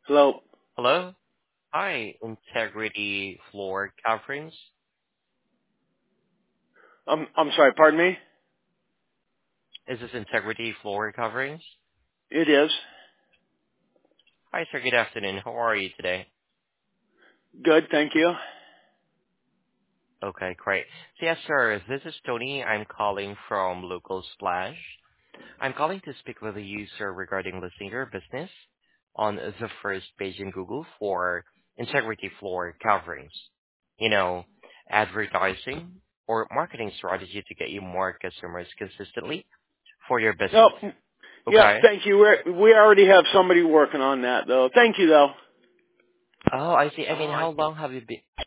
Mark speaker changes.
Speaker 1: Hello.
Speaker 2: Hello. Hi, Integrity Floor Coverings.
Speaker 1: I'm sorry. Pardon me.
Speaker 2: Is this Integrity Floor Coverings?
Speaker 1: It is.
Speaker 2: Hi, sir. Good afternoon. How are you today?
Speaker 1: Good. Thank you.
Speaker 2: Okay, great. So yes, sir. This is Tony. I'm calling from Local Splash. I'm calling to speak with a user regarding listing your business on the first page in Google for Integrity Floor Coverings. You know, advertising or marketing strategy to get you more customers consistently for your
Speaker 1: No.
Speaker 2: business.
Speaker 1: Yeah.
Speaker 2: Okay?
Speaker 1: Thank you. We already have somebody working on that though. Thank you though.
Speaker 2: Oh, I see. I mean,
Speaker 1: Oh, I
Speaker 2: how long have you been?